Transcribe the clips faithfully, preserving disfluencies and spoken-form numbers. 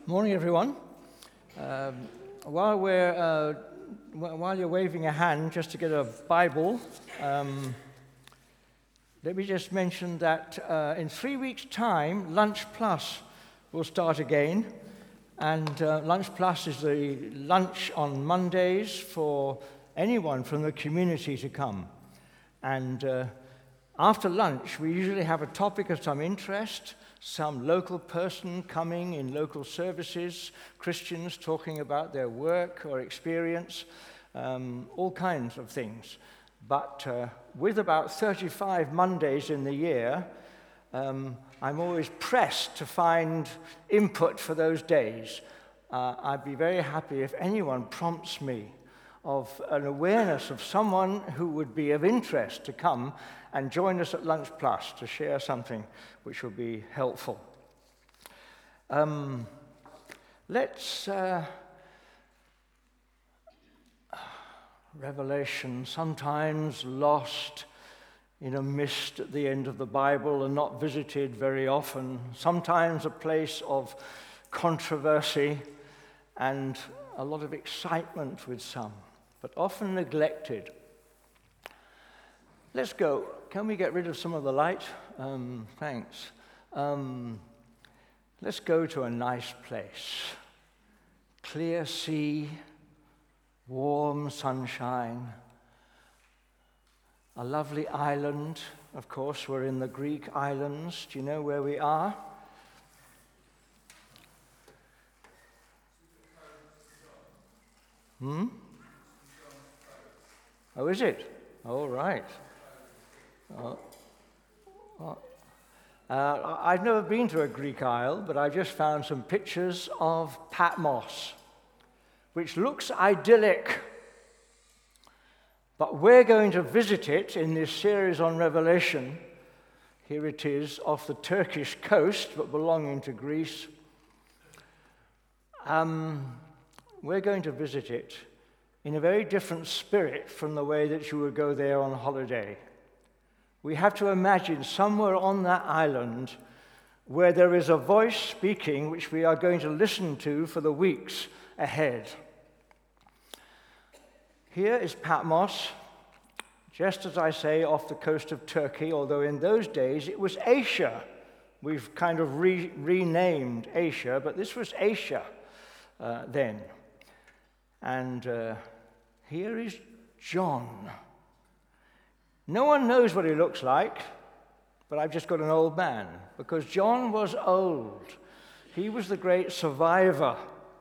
Morning, everyone. Um, while we're uh, w- while you're waving a hand just to get a Bible, um, let me just mention that uh, in three weeks' time, Lunch Plus will start again, and uh, Lunch Plus is the lunch on Mondays for anyone from the community to come. And uh, after lunch, we usually have a topic of some interest. Some local person coming in local services, Christians talking about their work or experience, um, all kinds of things. But uh, with about thirty-five Mondays in the year, um, I'm always pressed to find input for those days. Uh, I'd be very happy if anyone prompts me of an awareness of someone who would be of interest to come and join us at Lunch Plus to share something which will be helpful. Um, let's, uh, Revelation, sometimes lost in a mist at the end of the Bible and not visited very often, sometimes a place of controversy and a lot of excitement with some, but often neglected. Let's go. Can we get rid of some of the light? Um, thanks. Um, let's go to a nice place. Clear sea, warm sunshine, a lovely island. Of course, we're in the Greek islands. Do you know where we are? Hmm? Oh, is it? All right. Oh. Oh. Uh, I've never been to a Greek isle, but I just found some pictures of Patmos, which looks idyllic. But we're going to visit it in this series on Revelation. Here it is, off the Turkish coast, but belonging to Greece. Um, we're going to visit it in a very different spirit from the way that you would go there on holiday. We have to imagine somewhere on that island where there is a voice speaking which we are going to listen to for the weeks ahead. Here is Patmos, just as I say, off the coast of Turkey, although in those days it was Asia. We've kind of re- renamed Asia, but this was Asia uh, then. And uh, here is John. No one knows what he looks like, but I've just got an old man, because John was old. He was the great survivor.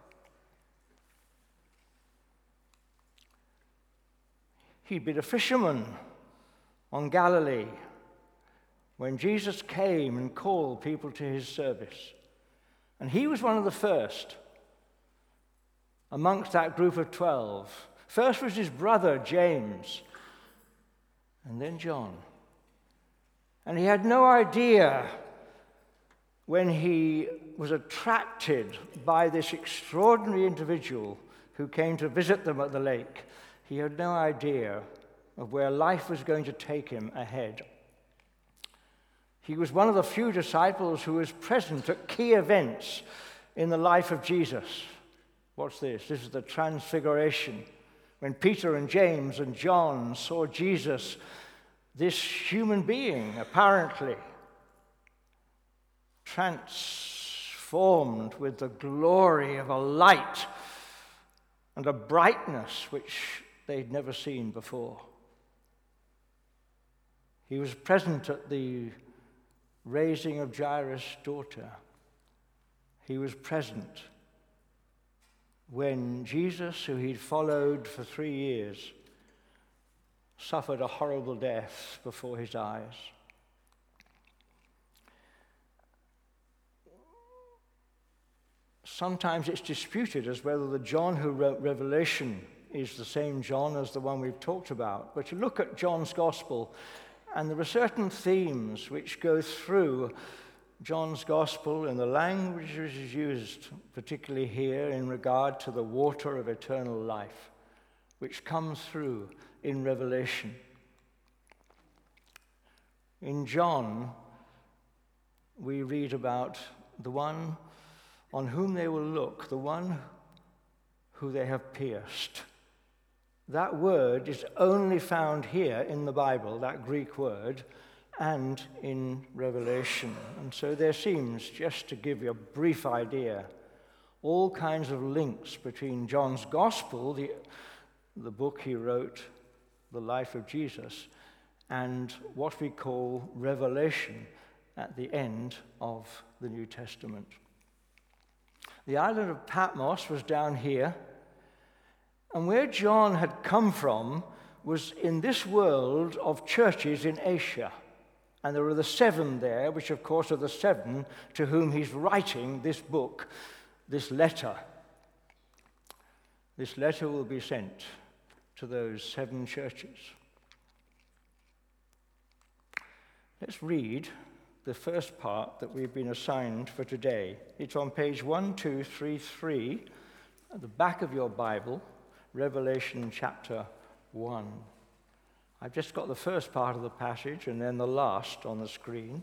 He'd been a fisherman on Galilee when Jesus came and called people to his service. And he was one of the first amongst that group of twelve. First was his brother, James, and then John. And he had no idea when he was attracted by this extraordinary individual who came to visit them at the lake. He had no idea of where life was going to take him ahead. He was one of the few disciples who was present at key events in the life of Jesus. What's this? This is the Transfiguration, when Peter and James and John saw Jesus, this human being, apparently, transformed with the glory of a light and a brightness which they'd never seen before. He was present at the raising of Jairus' daughter. He was present when Jesus, who he'd followed for three years, suffered a horrible death before his eyes. Sometimes it's disputed as whether the John who wrote Revelation is the same John as the one we've talked about. But you look at John's Gospel, and there are certain themes which go through John's Gospel and the language which is used, particularly here, in regard to the water of eternal life, which comes through in Revelation. In John, we read about the one on whom they will look, the one who they have pierced. That word is only found here in the Bible, that Greek word, and in Revelation. And so there seems, just to give you a brief idea, all kinds of links between John's Gospel, the, the book he wrote, the life of Jesus, and what we call Revelation at the end of the New Testament. The island of Patmos was down here, and where John had come from was in this world of churches in Asia. And there are the seven there, which of course are the seven to whom he's writing this book, this letter. This letter will be sent to those seven churches. Let's read the first part that we've been assigned for today. It's on page one two three three at the back of your Bible, Revelation chapter one. I've just got the first part of the passage and then the last on the screen.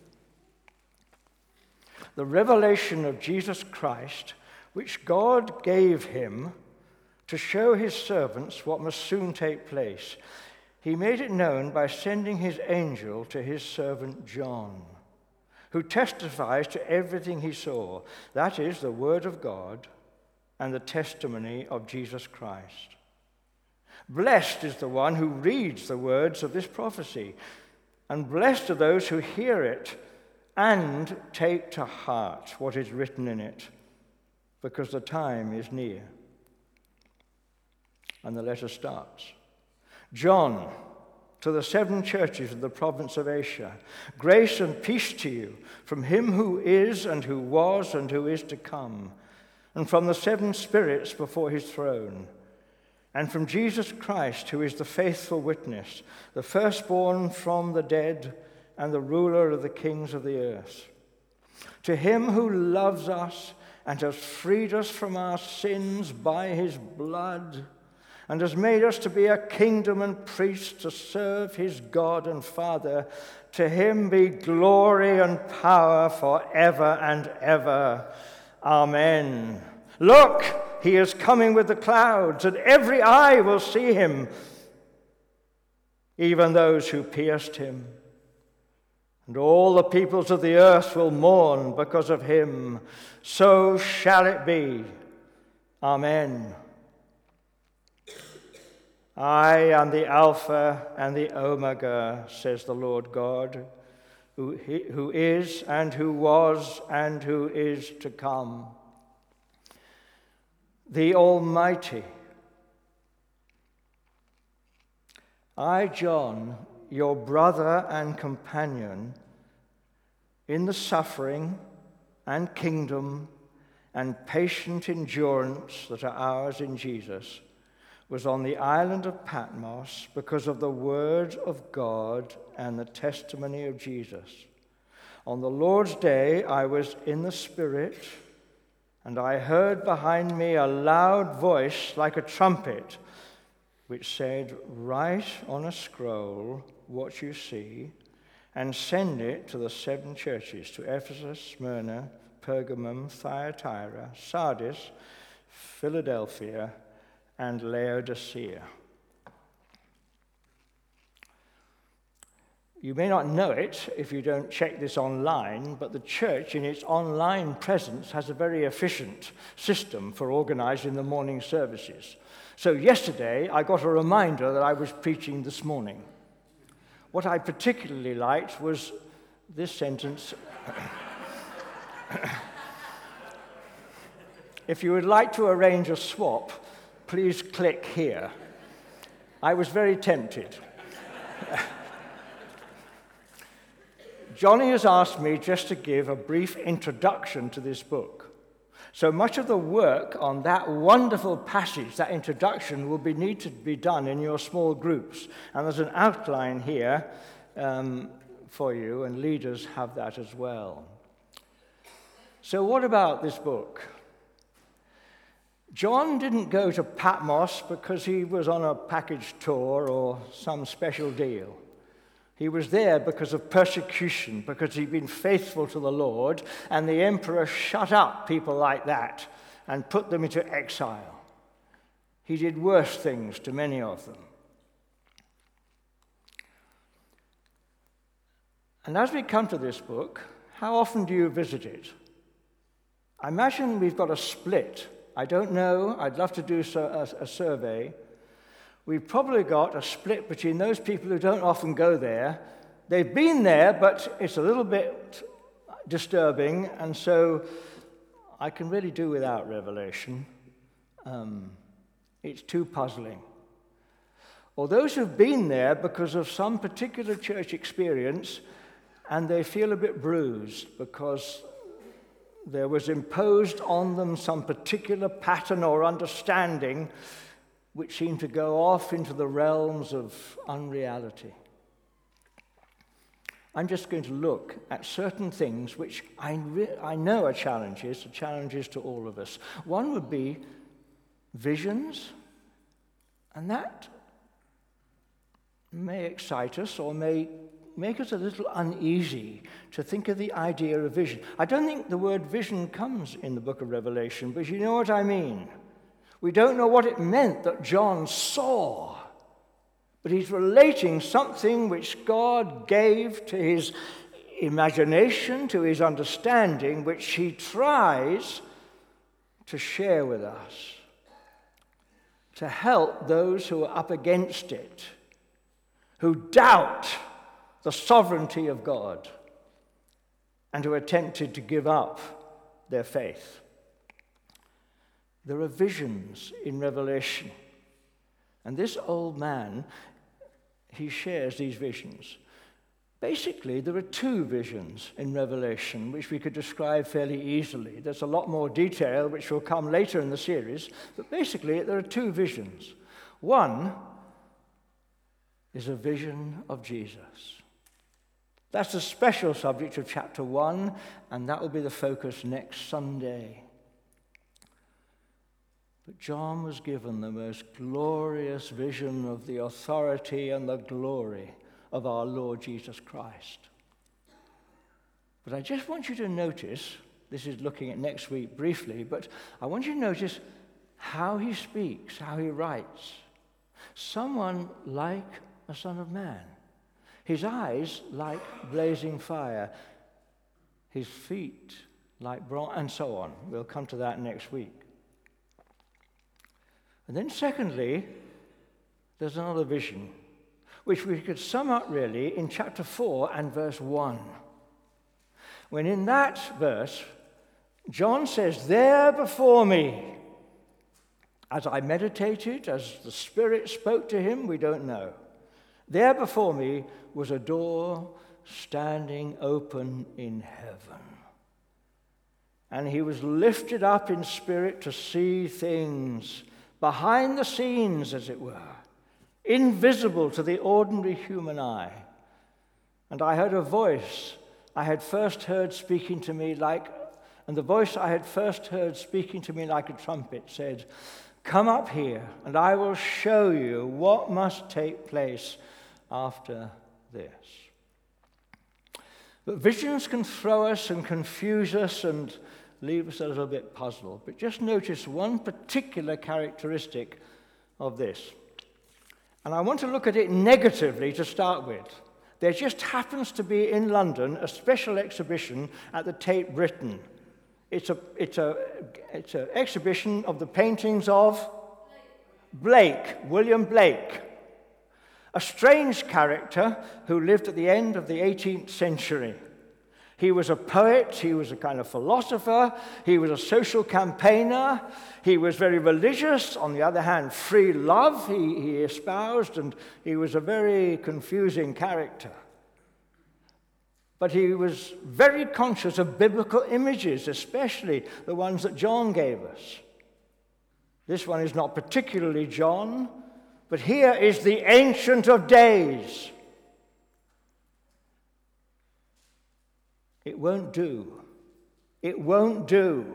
The revelation of Jesus Christ, which God gave him to show his servants what must soon take place. He made it known by sending his angel to his servant John, who testifies to everything he saw, that is, the word of God and the testimony of Jesus Christ. Blessed is the one who reads the words of this prophecy, and blessed are those who hear it and take to heart what is written in it, because the time is near. And the letter starts. John, to the seven churches of the province of Asia, grace and peace to you from him who is and who was and who is to come, and from the seven spirits before his throne, and from Jesus Christ, who is the faithful witness, the firstborn from the dead and the ruler of the kings of the earth. To him who loves us and has freed us from our sins by his blood, and has made us to be a kingdom and priests to serve his God and Father, to him be glory and power forever and ever. Amen. Look, he is coming with the clouds, and every eye will see him, even those who pierced him. And all the peoples of the earth will mourn because of him. So shall it be. Amen. I am the Alpha and the Omega, says the Lord God, who, who is and who was and who is to come, the Almighty. I, John, your brother and companion, in the suffering and kingdom and patient endurance that are ours in Jesus, was on the island of Patmos because of the word of God and the testimony of Jesus. On the Lord's day, I was in the Spirit, and I heard behind me a loud voice like a trumpet, which said, "Write on a scroll what you see, and send it to the seven churches, to Ephesus, Smyrna, Pergamum, Thyatira, Sardis, Philadelphia, and Laodicea." You may not know it if you don't check this online, but the church in its online presence has a very efficient system for organizing the morning services. So yesterday, I got a reminder that I was preaching this morning. What I particularly liked was this sentence. If you would like to arrange a swap, please click here. I was very tempted. Johnny has asked me just to give a brief introduction to this book. So much of the work on that wonderful passage, that introduction, will be need to be done in your small groups. And there's an outline here um, for you, and leaders have that as well. So what about this book? John didn't go to Patmos because he was on a package tour or some special deal. He was there because of persecution, because he'd been faithful to the Lord, and the emperor shut up people like that and put them into exile. He did worse things to many of them. And as we come to this book, how often do you visit it? I imagine we've got a split. I don't know. I'd love to do a, a survey. We've probably got a split between those people who don't often go there. They've been there, but it's a little bit disturbing, and so I can really do without Revelation. Um, it's too puzzling. Or those who've been there because of some particular church experience, and they feel a bit bruised because there was imposed on them some particular pattern or understanding which seemed to go off into the realms of unreality. I'm just going to look at certain things which I, re- I know are challenges, are challenges to all of us. One would be visions, and that may excite us or may make us a little uneasy to think of the idea of vision. I don't think the word vision comes in the book of Revelation, but you know what I mean. We don't know what it meant that John saw, but he's relating something which God gave to his imagination, to his understanding, which he tries to share with us, to help those who are up against it, who doubt the sovereignty of God, and who are tempted to give up their faith. There are visions in Revelation, and this old man, he shares these visions. Basically, there are two visions in Revelation which we could describe fairly easily. There's a lot more detail which will come later in the series, but basically there are two visions. One is a vision of Jesus. That's a special subject of chapter one, and that will be the focus next Sunday. But John was given the most glorious vision of the authority and the glory of our Lord Jesus Christ. But I just want you to notice, this is looking at next week briefly, but I want you to notice how he speaks, how he writes. Someone like a son of man. His eyes like blazing fire, his feet like bronze, and so on. We'll come to that next week. And then secondly, there's another vision, which we could sum up really in chapter four and verse one. When in that verse, John says, "There before me," as I meditated, as the Spirit spoke to him, we don't know. There before me was a door standing open in heaven. And he was lifted up in spirit to see things behind the scenes, as it were, invisible to the ordinary human eye. And I heard a voice I had first heard speaking to me like, and the voice I had first heard speaking to me like a trumpet said, "Come up here, and I will show you what must take place after this." But visions can throw us and confuse us and leave us a little bit puzzled. But just notice one particular characteristic of this. And I want to look at it negatively to start with. There just happens to be in London a special exhibition at the Tate Britain. It's a it's a it's an exhibition of the paintings of Blake, William Blake, a strange character who lived at the end of the eighteenth century. He was a poet, he was a kind of philosopher, he was a social campaigner, he was very religious, on the other hand, free love he, he espoused, and he was a very confusing character. But he was very conscious of biblical images, especially the ones that John gave us. This one is not particularly John, but here is the Ancient of Days. It won't do. It won't do.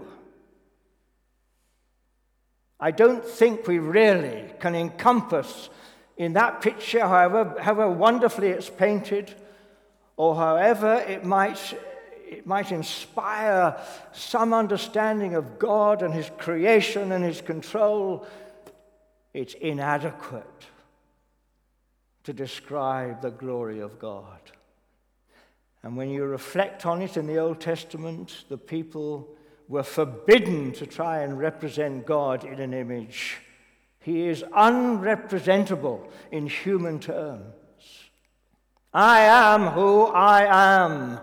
I don't think we really can encompass in that picture, however, however wonderfully it's painted, or however it might, it might inspire some understanding of God and his creation and his control, it's inadequate to describe the glory of God. And when you reflect on it in the Old Testament, the people were forbidden to try and represent God in an image. He is unrepresentable in human terms. I am who I am.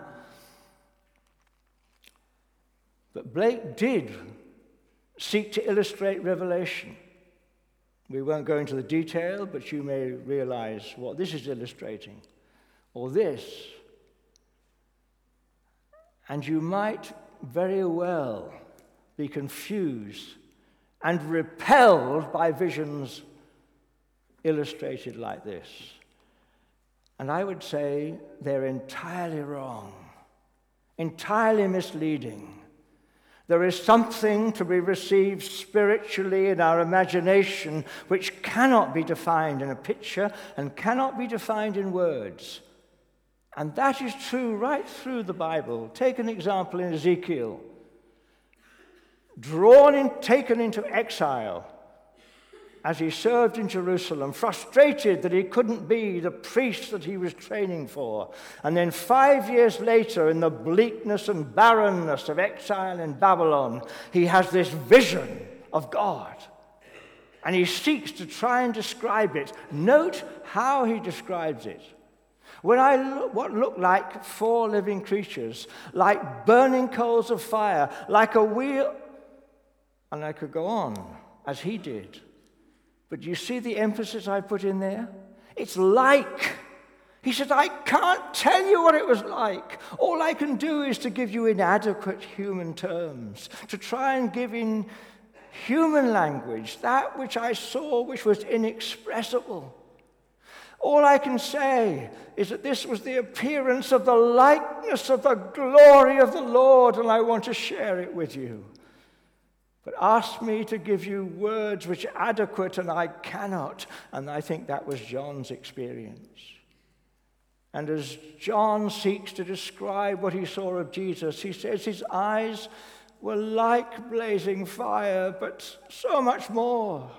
But Blake did seek to illustrate Revelation. We won't go into the detail, but you may realize what this is illustrating, or this. And you might very well be confused and repelled by visions illustrated like this. And I would say they're entirely wrong, entirely misleading. There is something to be received spiritually in our imagination which cannot be defined in a picture and cannot be defined in words. And that is true right through the Bible. Take an example in Ezekiel. Drawn in, taken into exile as he served in Jerusalem, frustrated that he couldn't be the priest that he was training for. And then five years later, in the bleakness and barrenness of exile in Babylon, he has this vision of God. And he seeks to try and describe it. Note how he describes it. When I look, what looked like four living creatures, like burning coals of fire, like a wheel, and I could go on, as he did. But you see the emphasis I put in there? It's like. He said, I can't tell you what it was like. All I can do is to give you inadequate human terms, to try and give in human language that which I saw which was inexpressible. All I can say is that this was the appearance of the likeness of the glory of the Lord, and I want to share it with you. But ask me to give you words which are adequate, and I cannot. And I think that was John's experience. And as John seeks to describe what he saw of Jesus, he says his eyes were like blazing fire, but so much more.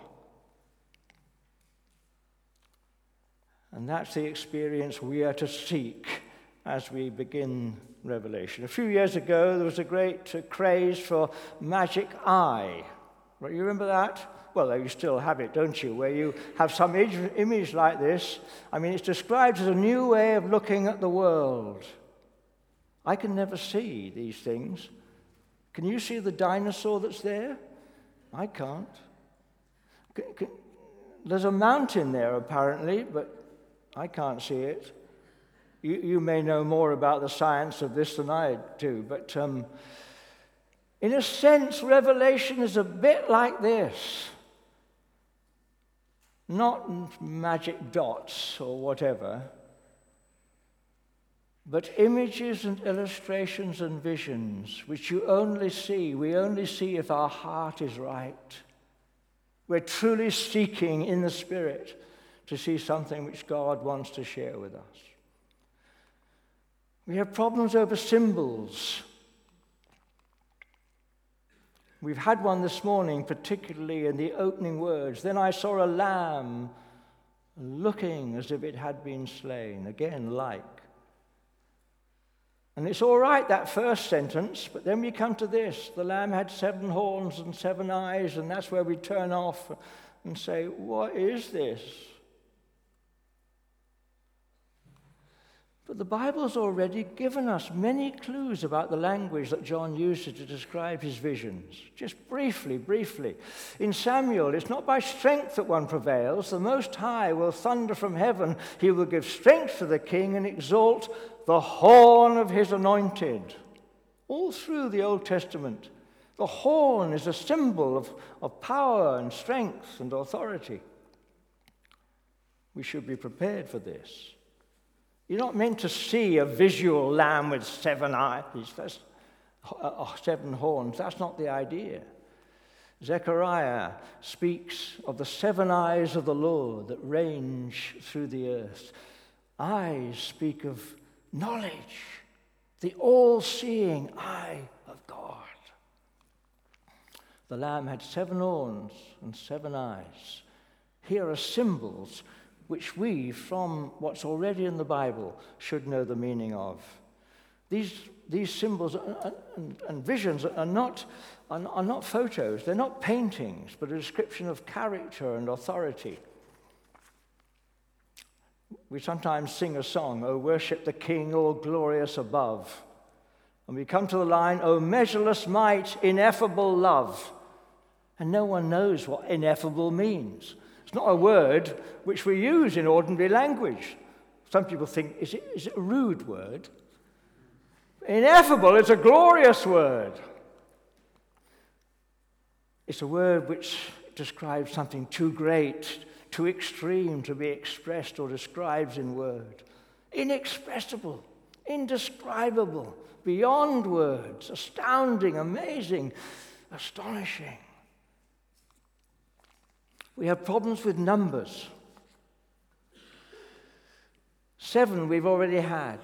And that's the experience we are to seek as we begin Revelation. A few years ago, there was a great uh, craze for magic eye. Right, you remember that? Well, you still have it, don't you? Where you have some image, image like this. I mean, it's described as a new way of looking at the world. I can never see these things. Can you see the dinosaur that's there? I can't. Can, can, there's a mountain there, apparently, but I can't see it. You, you may know more about the science of this than I do, but um, in a sense, Revelation is a bit like this. Not magic dots or whatever, but images and illustrations and visions which you only see, we only see if our heart is right. We're truly seeking in the Spirit to see something which God wants to share with us. We have problems over symbols. We've had one this morning, particularly in the opening words. Then I saw a lamb looking as if it had been slain. Again, like. And it's all right, that first sentence, but then we come to this. The lamb had seven horns and seven eyes, and that's where we turn off and say, what is this? But the Bible's already given us many clues about the language that John used to describe his visions. Just briefly, briefly. In Samuel, it's not by strength that one prevails. The Most High will thunder from heaven. He will give strength to the king and exalt the horn of his anointed. All through the Old Testament, the horn is a symbol of, of power and strength and authority. We should be prepared for this. You're not meant to see a visual lamb with seven eyes, that's, uh, seven horns. That's not the idea. Zechariah speaks of the seven eyes of the Lord that range through the earth. Eyes speak of knowledge, the all-seeing eye of God. The Lamb had seven horns and seven eyes. Here are symbols which we, from what's already in the Bible, should know the meaning of. These, these symbols and, and visions are not, are, are not photos, they're not paintings, but a description of character and authority. We sometimes sing a song, "O worship the King, all glorious above." And we come to the line, "O measureless might, ineffable love." And no one knows what ineffable means. It's not a word which we use in ordinary language. Some people think, is it, is it a rude word? Ineffable is a glorious word. It's a word which describes something too great, too extreme to be expressed or described in word. Inexpressible, indescribable, beyond words, astounding, amazing, astonishing. We have problems with numbers. Seven we've already had.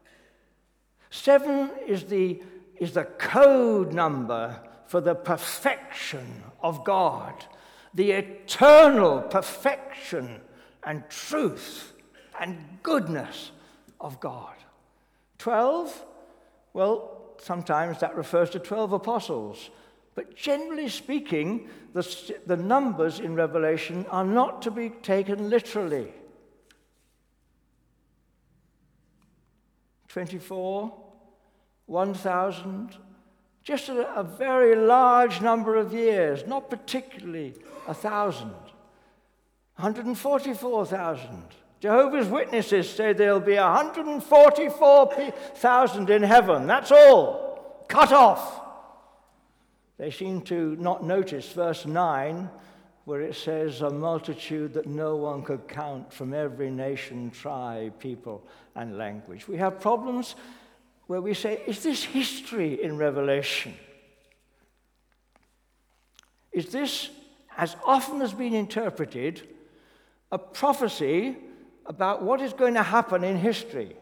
Seven is the, is the code number for the perfection of God, the eternal perfection and truth and goodness of God. Twelve, well, sometimes that refers to twelve apostles. But generally speaking, the, the numbers in Revelation are not to be taken literally. twenty-four, one thousand, just a, a very large number of years, not particularly a thousand. one hundred forty-four thousand. Jehovah's Witnesses say there'll be one hundred forty-four thousand in heaven. That's all. Cut off. They seem to not notice verse nine, where it says, "A multitude that no one could count from every nation, tribe, people, and language." We have problems where we say, is this history in Revelation? Is this, as often has been interpreted, a prophecy about what is going to happen in history?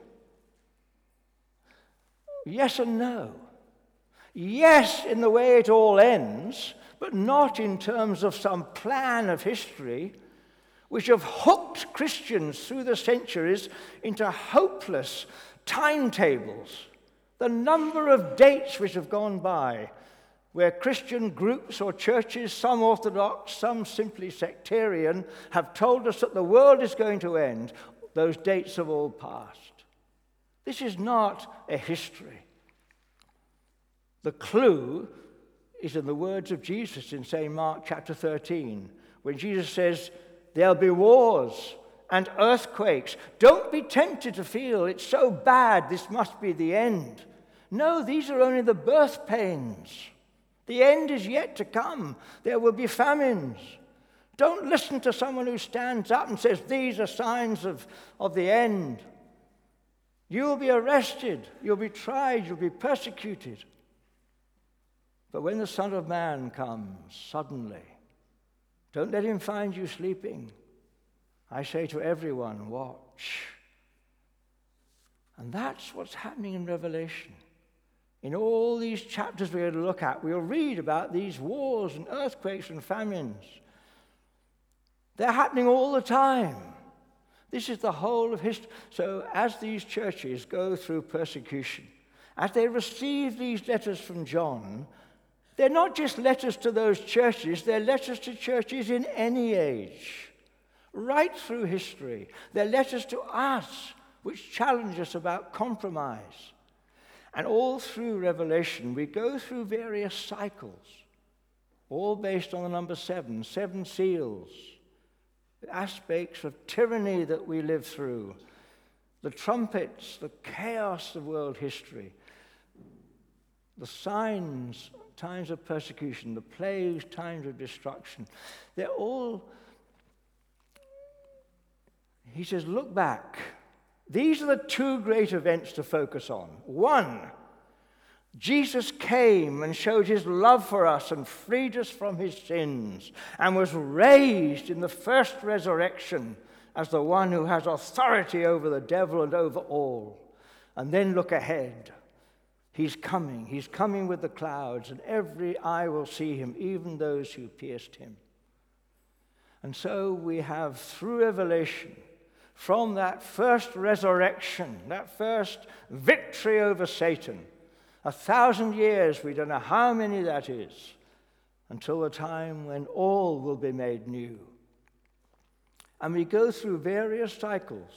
Yes and no. Yes, in the way it all ends, but not in terms of some plan of history which have hooked Christians through the centuries into hopeless timetables. The number of dates which have gone by where Christian groups or churches, some orthodox, some simply sectarian, have told us that the world is going to end, those dates have all passed. This is not a history. The clue is in the words of Jesus in Saint Mark chapter thirteen, when Jesus says, there'll be wars and earthquakes. Don't be tempted to feel it's so bad, this must be the end. No, these are only the birth pains. The end is yet to come. There will be famines. Don't listen to someone who stands up and says, these are signs of, of the end. You'll be arrested, you'll be tried, you'll be persecuted. But when the Son of Man comes suddenly, don't let him find you sleeping. I say to everyone, watch. And that's what's happening in Revelation. In all these chapters we're going to look at, we'll read about these wars and earthquakes and famines. They're happening all the time. This is the whole of history. So as these churches go through persecution, as they receive these letters from John, they're not just letters to those churches, they're letters to churches in any age, right through history. They're letters to us, which challenge us about compromise. And all through Revelation, we go through various cycles, all based on the number seven, seven seals, the aspects of tyranny that we live through, the trumpets, the chaos of world history, the signs, times of persecution, the plagues, times of destruction. They're all, he says, look back. These are the two great events to focus on. One, Jesus came and showed his love for us and freed us from his sins and was raised in the first resurrection as the one who has authority over the devil and over all. And then look ahead. He's coming. He's coming with the clouds, and every eye will see him, even those who pierced him. And so we have, through Revelation, from that first resurrection, that first victory over Satan, a thousand years, we don't know how many that is, until the time when all will be made new. And we go through various cycles,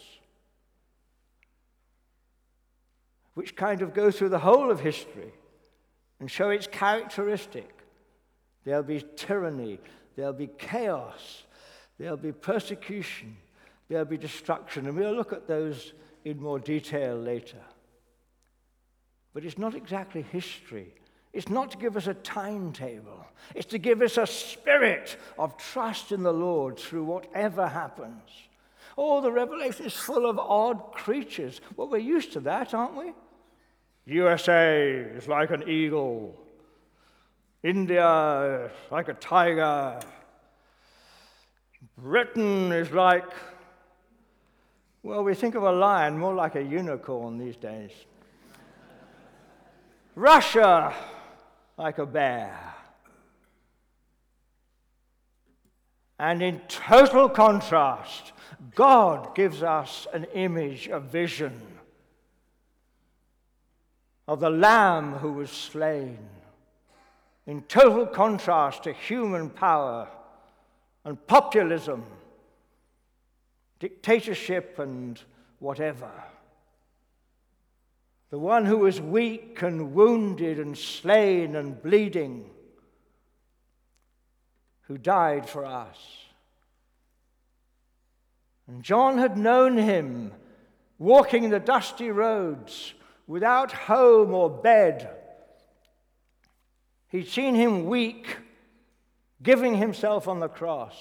which kind of go through the whole of history and show its characteristic. There'll be tyranny, there'll be chaos, there'll be persecution, there'll be destruction, and we'll look at those in more detail later. But it's not exactly history. It's not to give us a timetable. It's to give us a spirit of trust in the Lord through whatever happens. Oh, the Revelation is full of odd creatures. Well, we're used to that, aren't we? U S A is like an eagle. India is like a tiger. Britain is like, well, we think of a lion more like a unicorn these days. Russia, like a bear. And in total contrast, God gives us an image, a vision of the Lamb who was slain, in total contrast to human power and populism, dictatorship and whatever. The one who was weak and wounded and slain and bleeding, who died for us. And John had known him walking the dusty roads without home or bed. He'd seen him weak, giving himself on the cross.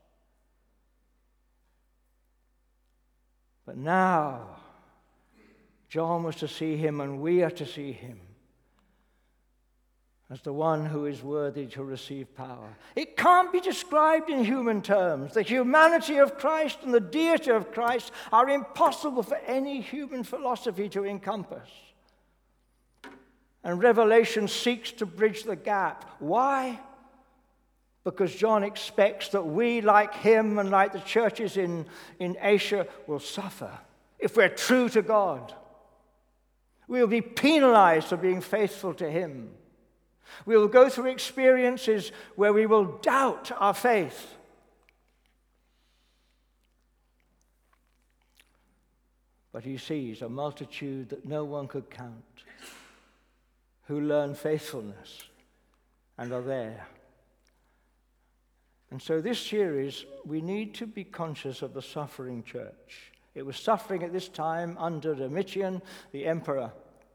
But now, John was to see him, and we are to see him as the one who is worthy to receive power. It can't be described in human terms. The humanity of Christ and the deity of Christ are impossible for any human philosophy to encompass. And Revelation seeks to bridge the gap. Why? Because John expects that we, like him and like the churches in, in Asia, will suffer if we're true to God. We will be penalized for being faithful to him. We will go through experiences where we will doubt our faith. But he sees a multitude that no one could count, who learn faithfulness and are there. And so this series, we need to be conscious of the suffering church. It was suffering at this time under Domitian, the emperor.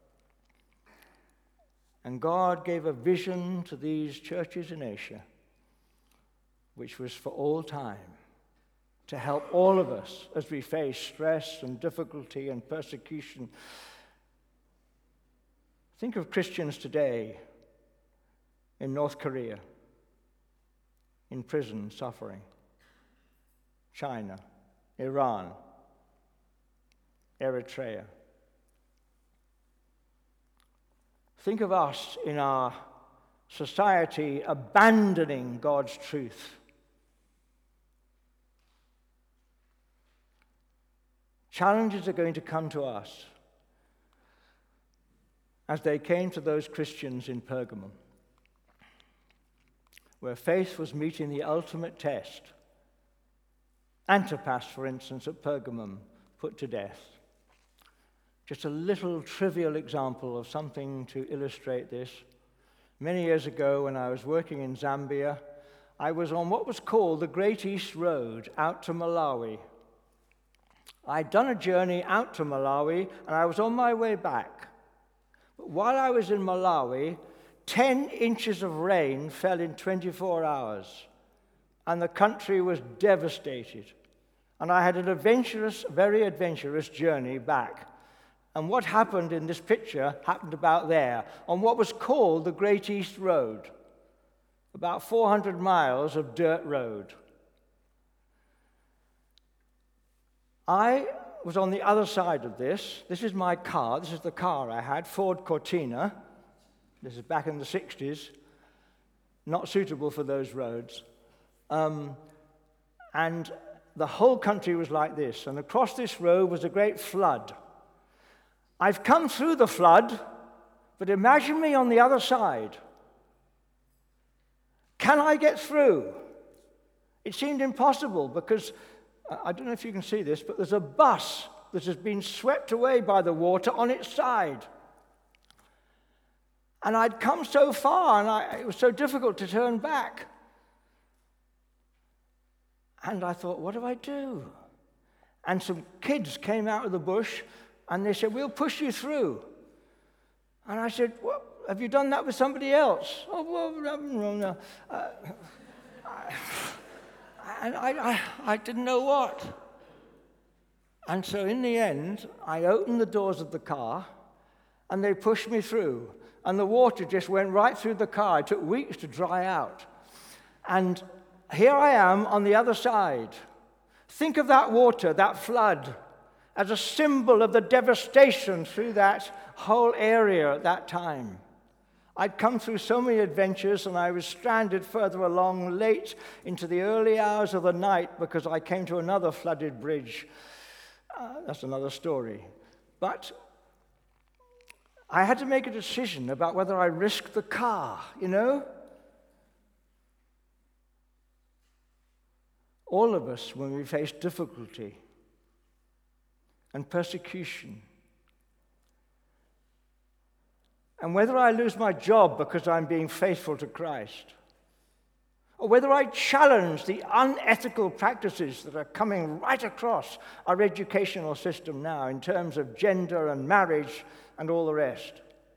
And God gave a vision to these churches in Asia, which was for all time, to help all of us as we face stress and difficulty and persecution. Think of Christians today in North Korea, in prison, suffering. China, Iran, Eritrea. Think of us in our society abandoning God's truth. Challenges are going to come to us as they came to those Christians in Pergamum, where faith was meeting the ultimate test. Antipas, for instance, at Pergamum, put to death. Just a little trivial example of something to illustrate this. Many years ago, when I was working in Zambia, I was on what was called the Great East Road out to Malawi. I'd done a journey out to Malawi, and I was on my way back. But while I was in Malawi, ten inches of rain fell in twenty-four hours, and the country was devastated. And I had an adventurous, very adventurous journey back. And what happened in this picture happened about there, on what was called the Great East Road. About four hundred miles of dirt road. I was on the other side of this. This is my car. This is the car I had, Ford Cortina. This is back in the sixties. Not suitable for those roads. Um, and the whole country was like this. And across this road was a great flood. I've come through the flood, but imagine me on the other side. Can I get through? It seemed impossible because, I don't know if you can see this, but there's a bus that has been swept away by the water on its side. And I'd come so far, and I, it was so difficult to turn back. And I thought, what do I do? And some kids came out of the bush, and they said, we'll push you through. And I said, well, have you done that with somebody else? Oh, well, no, no, no. Uh, I, and I, I, I didn't know what. And so in the end, I opened the doors of the car, and they pushed me through. And the water just went right through the car. It took weeks to dry out. And here I am on the other side. Think of that water, that flood, as a symbol of the devastation through that whole area at that time. I'd come through so many adventures, and I was stranded further along late into the early hours of the night because I came to another flooded bridge. Uh, that's another story. But I had to make a decision about whether I risked the car, you know? All of us, when we face difficulty and persecution, and whether I lose my job because I'm being faithful to Christ, or whether I challenge the unethical practices that are coming right across our educational system now in terms of gender and marriage and all the rest.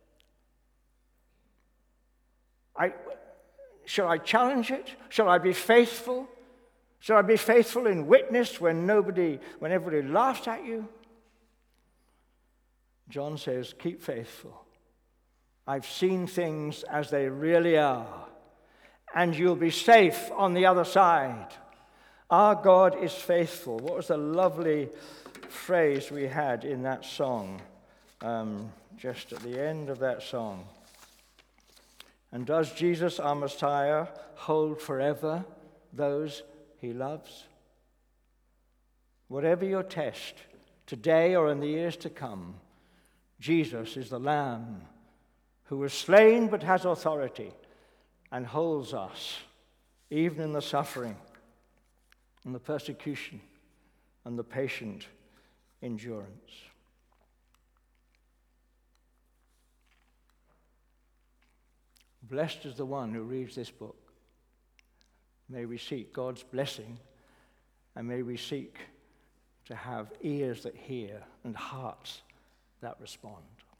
I, shall I challenge it? Shall I be faithful? Shall I be faithful in witness when nobody, when everybody laughs at you? John says, keep faithful. I've seen things as they really are, and you'll be safe on the other side. Our God is faithful. What was the lovely phrase we had in that song? Um, just at the end of that song. And does Jesus, our Messiah, hold forever those he loves? Whatever your test, today or in the years to come, Jesus is the Lamb who was slain but has authority and holds us, even in the suffering and the persecution and the patient endurance. Blessed is the one who reads this book. May we seek God's blessing, and may we seek to have ears that hear and hearts that respond.